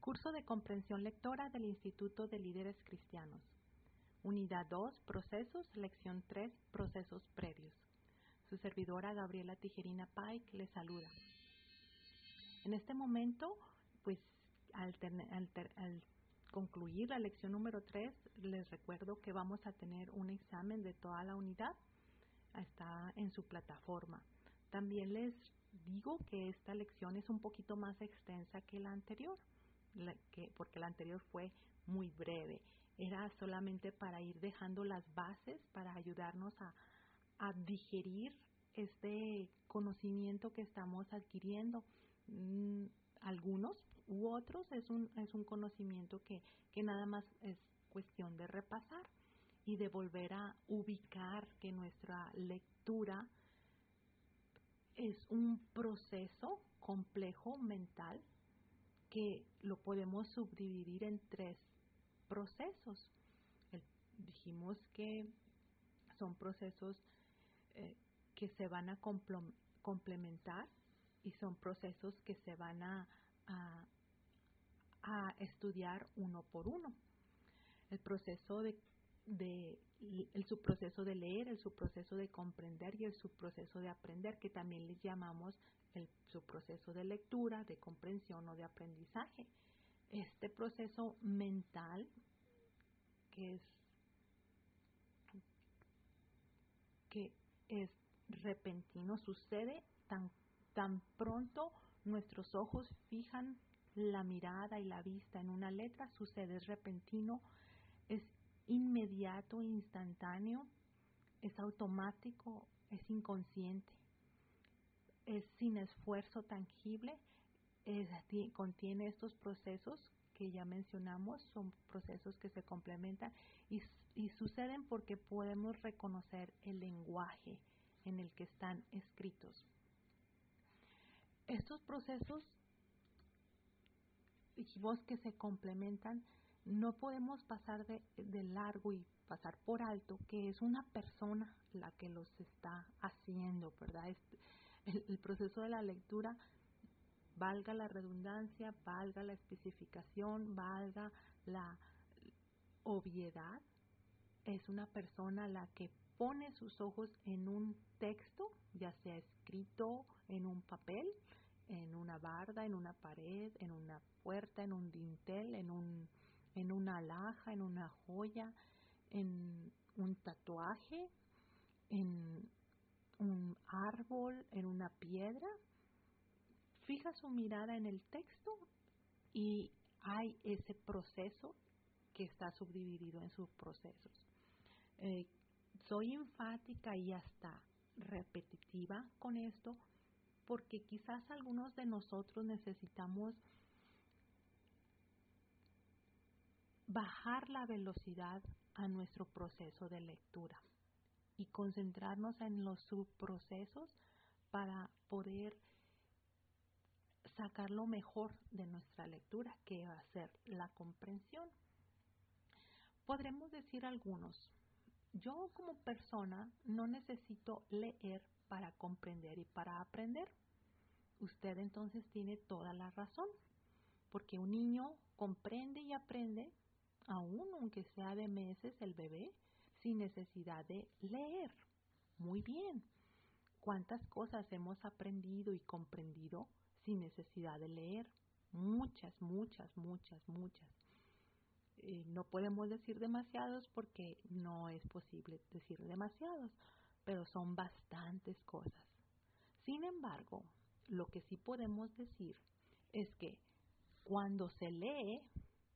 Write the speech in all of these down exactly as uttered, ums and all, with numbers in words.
Curso de Comprensión Lectora del Instituto de Líderes Cristianos. Unidad dos, Procesos, Lección tres, Procesos Previos. Su servidora Gabriela Tijerina Pike le saluda. En este momento, pues al, al, al concluir la lección número tres, les recuerdo que vamos a tener un examen de toda la unidad. Está en su plataforma. También les digo que esta lección es un poquito más extensa que la anterior, la que, porque la anterior fue muy breve. Era solamente para ir dejando las bases, para ayudarnos a, a digerir este conocimiento que estamos adquiriendo. Mm, algunos u otros es un, es un conocimiento que, que nada más es cuestión de repasar y de volver a ubicar que nuestra lectura es un proceso complejo mental que lo podemos subdividir en tres procesos. El, dijimos que son procesos eh, que se van a complementar y son procesos que se van a, a, a estudiar uno por uno. El proceso de, de el subproceso de leer, el subproceso de comprender y el subproceso de aprender, que también les llamamos el subproceso de lectura, de comprensión o de aprendizaje. Este proceso mental, que es que es repentino, sucede tan tan pronto nuestros ojos fijan la mirada y la vista en una letra, sucede, es repentino, es inmediato, instantáneo, es automático, es inconsciente, es sin esfuerzo tangible, es, contiene estos procesos que ya mencionamos, son procesos que se complementan y, y suceden porque podemos reconocer el lenguaje en el que están escritos. Estos procesos, dijimos que se complementan, no podemos pasar de, de largo y pasar por alto que es una persona la que los está haciendo, ¿verdad? Este, el, el proceso de la lectura, valga la redundancia, valga la especificación, valga la obviedad, es una persona la que pone sus ojos en un texto, ya sea escrito en un papel, en una barda, en una pared, en una puerta, en un dintel, en un en una alhaja, en una joya, en un tatuaje, en un árbol, en una piedra. Fija su mirada en el texto y hay ese proceso que está subdividido en subprocesos. Eh, soy enfática y hasta repetitiva con esto porque quizás algunos de nosotros necesitamos bajar la velocidad a nuestro proceso de lectura y concentrarnos en los subprocesos para poder sacar lo mejor de nuestra lectura, que va a ser la comprensión. Podremos decir algunos, yo como persona no necesito leer para comprender y para aprender. Usted entonces tiene toda la razón, porque un niño comprende y aprende, aún aunque sea de meses el bebé, sin necesidad de leer. Muy bien. ¿Cuántas cosas hemos aprendido y comprendido sin necesidad de leer? Muchas, muchas, muchas, muchas. Eh, no podemos decir demasiados porque no es posible decir demasiados, pero son bastantes cosas. Sin embargo, lo que sí podemos decir es que cuando se lee,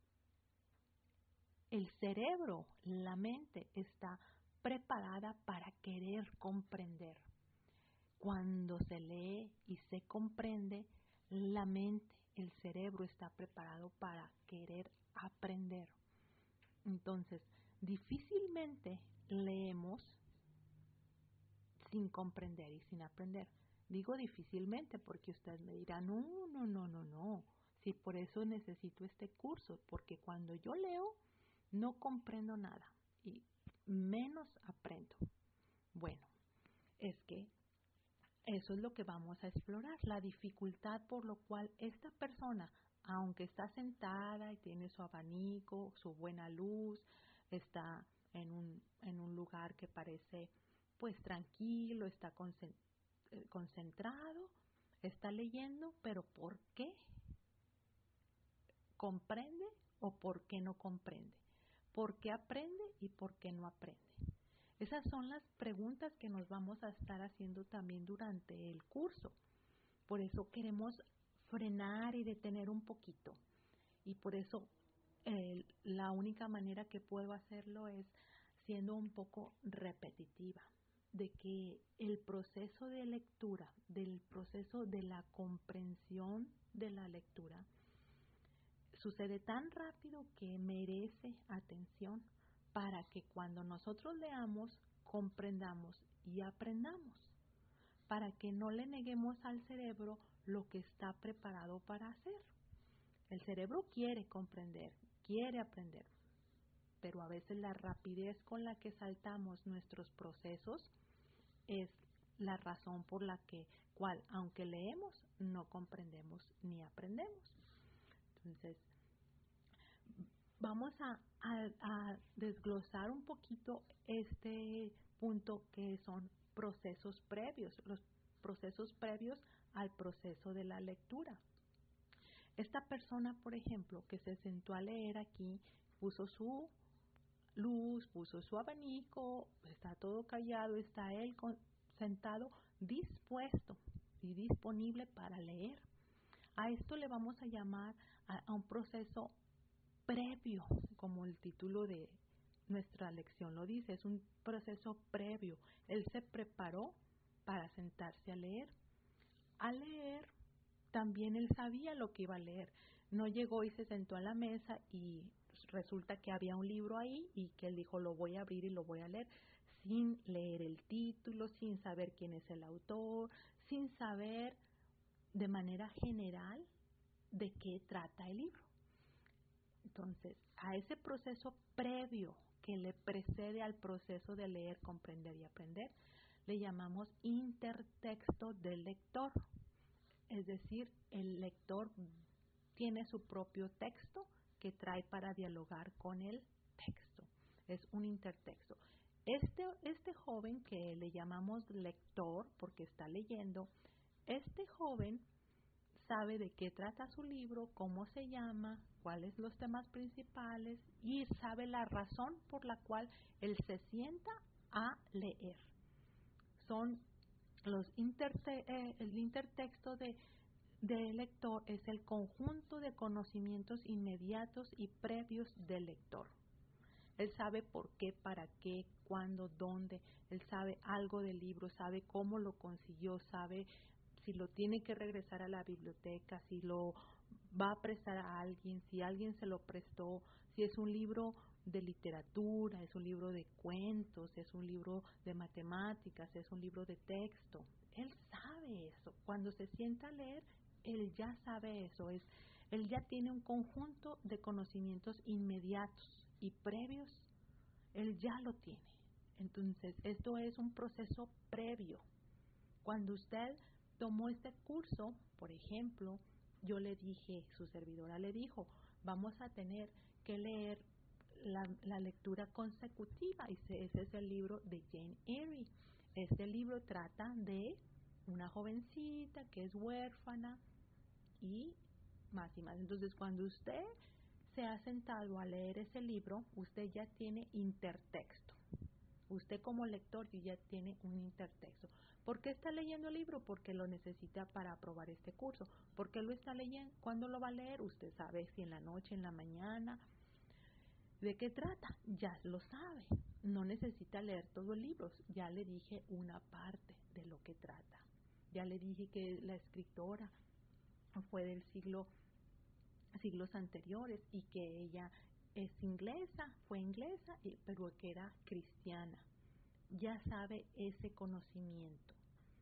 el cerebro, la mente, está preparada para querer comprender. Cuando se lee y se comprende, la mente, el cerebro está preparado para querer aprender. Entonces, difícilmente leemos sin comprender y sin aprender. Digo difícilmente porque usted me dirá, no, no, no, no, no. Sí, por eso necesito este curso, porque cuando yo leo, no comprendo nada y menos aprendo. Bueno, es que eso es lo que vamos a explorar, la dificultad por lo cual esta persona aunque está sentada y tiene su abanico, su buena luz, está en un, en un lugar que parece pues tranquilo, está concentrado, está leyendo, pero ¿por qué? ¿Comprende o por qué no comprende? ¿Por qué aprende y por qué no aprende? Esas son las preguntas que nos vamos a estar haciendo también durante el curso. Por eso queremos frenar y detener un poquito. Y por eso eh, la única manera que puedo hacerlo es siendo un poco repetitiva, de que el proceso de lectura, del proceso de la comprensión de la lectura, sucede tan rápido que merece atención para que cuando nosotros leamos, comprendamos y aprendamos, para que no le neguemos al cerebro lo que está preparado para hacer. El cerebro quiere comprender, quiere aprender, pero a veces la rapidez con la que saltamos nuestros procesos es la razón por la que, cual, aunque leemos, no comprendemos ni aprendemos. Entonces, vamos a, a, a desglosar un poquito este punto que son procesos previos, los procesos previos al proceso de la lectura. Esta persona, por ejemplo, que se sentó a leer aquí, puso su luz, puso su abanico, está todo callado, está él con, sentado, dispuesto y disponible para leer. A esto le vamos a llamar a, a un proceso previo, como el título de nuestra lección lo dice, es un proceso previo. Él se preparó para sentarse a leer. Al leer, también él sabía lo que iba a leer. No llegó y se sentó a la mesa y resulta que había un libro ahí y que él dijo, lo voy a abrir y lo voy a leer, sin leer el título, sin saber quién es el autor, sin saber de manera general de qué trata el libro. Entonces, a ese proceso previo que le precede al proceso de leer, comprender y aprender, le llamamos intertexto del lector. Es decir, el lector tiene su propio texto que trae para dialogar con el texto. Es un intertexto. Este, este joven que le llamamos lector, porque está leyendo, este joven sabe de qué trata su libro, cómo se llama, cuáles los temas principales y sabe la razón por la cual él se sienta a leer. Son los interte eh, el intertexto de, de lector es el conjunto de conocimientos inmediatos y previos del lector. Él sabe por qué, para qué, cuándo, dónde. Él sabe algo del libro, sabe cómo lo consiguió, sabe si lo tiene que regresar a la biblioteca, si lo va a prestar a alguien, si alguien se lo prestó, si es un libro de literatura, es un libro de cuentos, es un libro de matemáticas, es un libro de texto. Él sabe eso. Cuando se sienta a leer, él ya sabe eso. Es, él ya tiene un conjunto de conocimientos inmediatos y previos. Él ya lo tiene. Entonces, esto es un proceso previo. Cuando usted tomó este curso, por ejemplo, yo le dije, su servidora le dijo, vamos a tener que leer la, la lectura consecutiva. Y ese es el libro de Jane Eyre. Este libro trata de una jovencita que es huérfana y más y más. Entonces, cuando usted se ha sentado a leer ese libro, usted ya tiene intertexto. Usted como lector ya tiene un intertexto. ¿Por qué está leyendo el libro? Porque lo necesita para aprobar este curso. ¿Por qué lo está leyendo? ¿Cuándo lo va a leer? Usted sabe si en la noche, en la mañana. ¿De qué trata? Ya lo sabe. No necesita leer todo el libro. Ya le dije una parte de lo que trata. Ya le dije que la escritora fue del siglo, siglos anteriores y que ella es inglesa, fue inglesa, pero que era cristiana. Ya sabe ese conocimiento.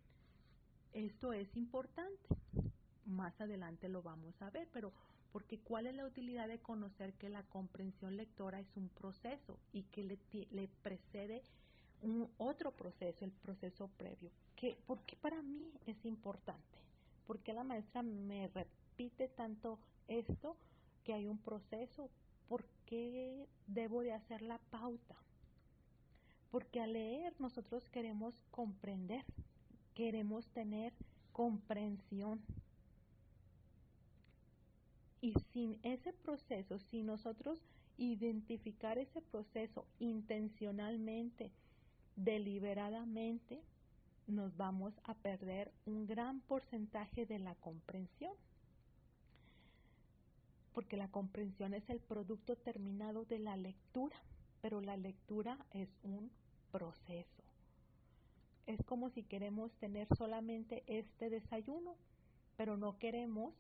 Esto es importante. Más adelante lo vamos a ver, pero porque ¿cuál es la utilidad de conocer que la comprensión lectora es un proceso y que le, le precede un otro proceso, el proceso previo? Que, ¿por qué para mí es importante? ¿Por qué la maestra me repite tanto esto? Que hay un proceso. ¿Por qué debo de hacer la pauta? Porque al leer nosotros queremos comprender, queremos tener comprensión. Y sin ese proceso, si nosotros identificar ese proceso intencionalmente, deliberadamente, nos vamos a perder un gran porcentaje de la comprensión. Porque la comprensión es el producto terminado de la lectura, pero la lectura es un proceso. Es como si queremos tener solamente este desayuno, pero no queremos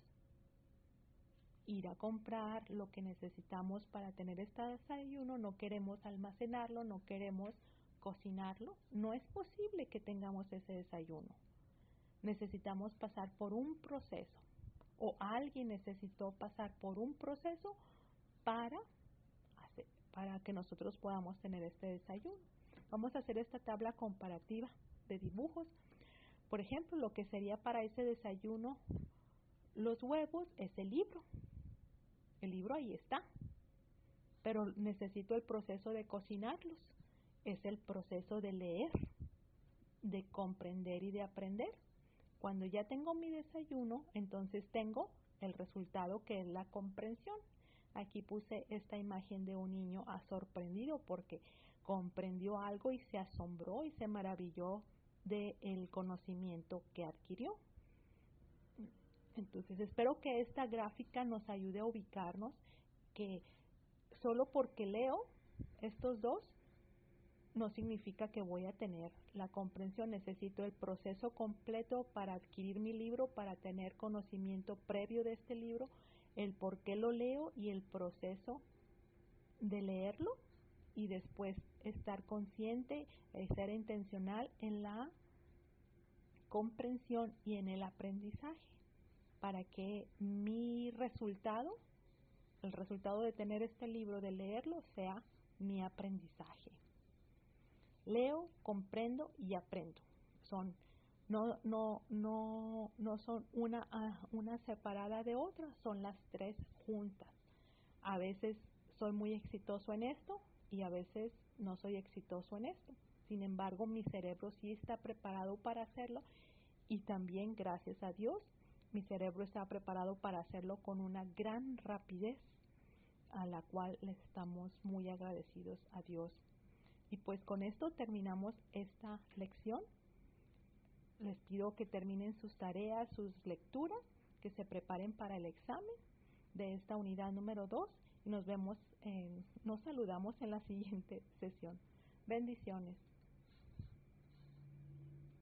ir a comprar lo que necesitamos para tener este desayuno, no queremos almacenarlo, no queremos cocinarlo. No es posible que tengamos ese desayuno. Necesitamos pasar por un proceso, o alguien necesitó pasar por un proceso para, hacer, para que nosotros podamos tener este desayuno. Vamos a hacer esta tabla comparativa de dibujos. Por ejemplo, lo que sería para ese desayuno, los huevos, es el libro. El libro ahí está, pero necesito el proceso de cocinarlos. Es el proceso de leer, de comprender y de aprender. Cuando ya tengo mi desayuno, entonces tengo el resultado, que es la comprensión. Aquí puse esta imagen de un niño sorprendido porque comprendió algo y se asombró y se maravilló del conocimiento que adquirió. Entonces espero que esta gráfica nos ayude a ubicarnos, que solo porque leo estos dos no significa que voy a tener la comprensión. Necesito el proceso completo para adquirir mi libro, para tener conocimiento previo de este libro, el por qué lo leo y el proceso de leerlo, y después estar consciente y ser intencional en la comprensión y en el aprendizaje, para que mi resultado, el resultado de tener este libro, de leerlo, sea mi aprendizaje. Leo, comprendo y aprendo. Son no no no no son una una separada de otra, son las tres juntas. A veces soy muy exitoso en esto y a veces no soy exitoso en esto. Sin embargo, mi cerebro sí está preparado para hacerlo, y también, gracias a Dios, mi cerebro está preparado para hacerlo con una gran rapidez, a la cual le estamos muy agradecidos a Dios. Y pues con esto terminamos esta lección. Les pido que terminen sus tareas, sus lecturas, que se preparen para el examen de esta unidad número dos, y nos vemos, en, nos saludamos en la siguiente sesión. Bendiciones.